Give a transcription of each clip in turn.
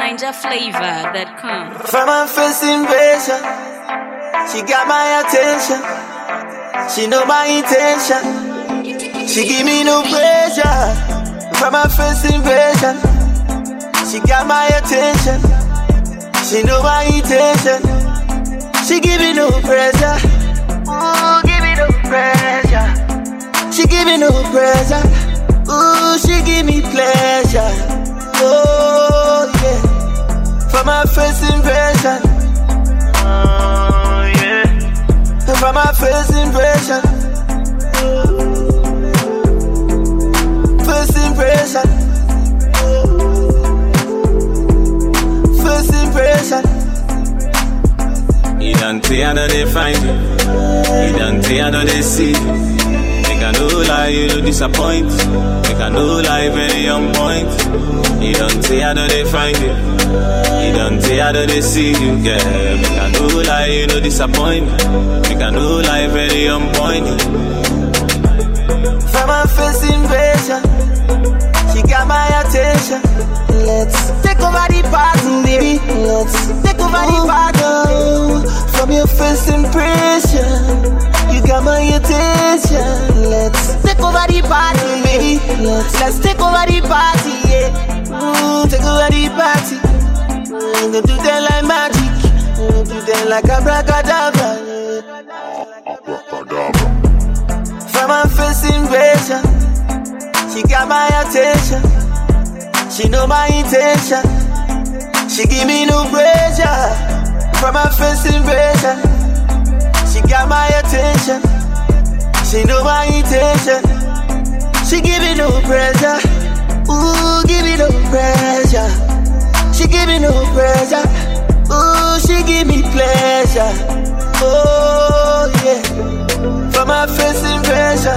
NinjaFlavor.com. From her first impression, she got my attention. She know my intention. She give me no pressure. From her first impression, she got my attention. She know my intention. She give me no pressure. Ooh, give me no pressure. She give me no pressure. Ooh, she give me pleasure. Oh yeah. From my first impression. Oh yeah. From my first impression. First impression. First impression. You don't say I know they find you. You don't say I know they see you. Make I no lie, you no disappoint. Make I no lie, very on point. You don't say I know they find you. You don't say I know they see you. Yeah, make I no lie, you no disappoint. Make I no lie, very on point. From my first impression, she got my attention. Let's take over the party, baby. Let's take over the party. From your first impression, you got my attention. Let's take over the party, baby. Let's take over the party, yeah. Take over the party. Gonna do that like magic. Gonna do that like abracadabra. From my first impression, she got my attention. She know my intention. She give me no pressure. From my first impression, she got my attention. She know my intention. She give me no pressure. Ooh, give me no pressure. She give me no pressure. Ooh, she give me pleasure. Oh yeah. From my first impression.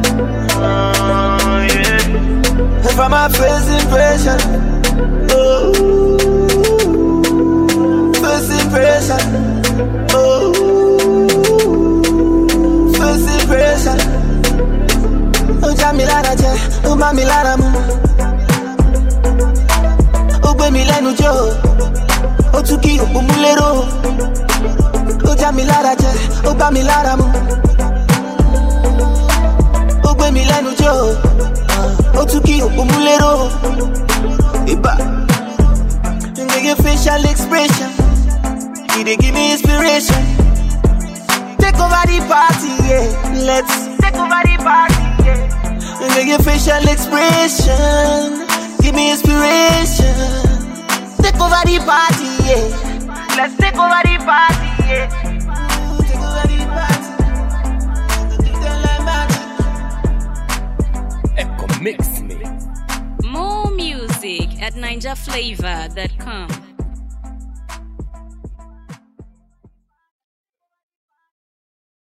Oh yeah. From my first impression. Oh. First impression. Oh. First impression. Oh, Jamilara je, oh Mamilara mu. Oh, Gbemi lẹ́nu jó. Oh, Tuki Opomulero. Oh, Jamilara je, oh Bamilara mu. Oh, Gbemi lẹ́nu jó. Oh, Tuki Opomulero. Iba. You make your facial expression. You dey give me inspiration. Take over the party, yeah. Let's take over the party, yeah. You make your facial expression. Give me inspiration. Take over the party, yeah. Let's take over the party, yeah. Take over the party. Do that like magic. More music at NinjaFlavor.com.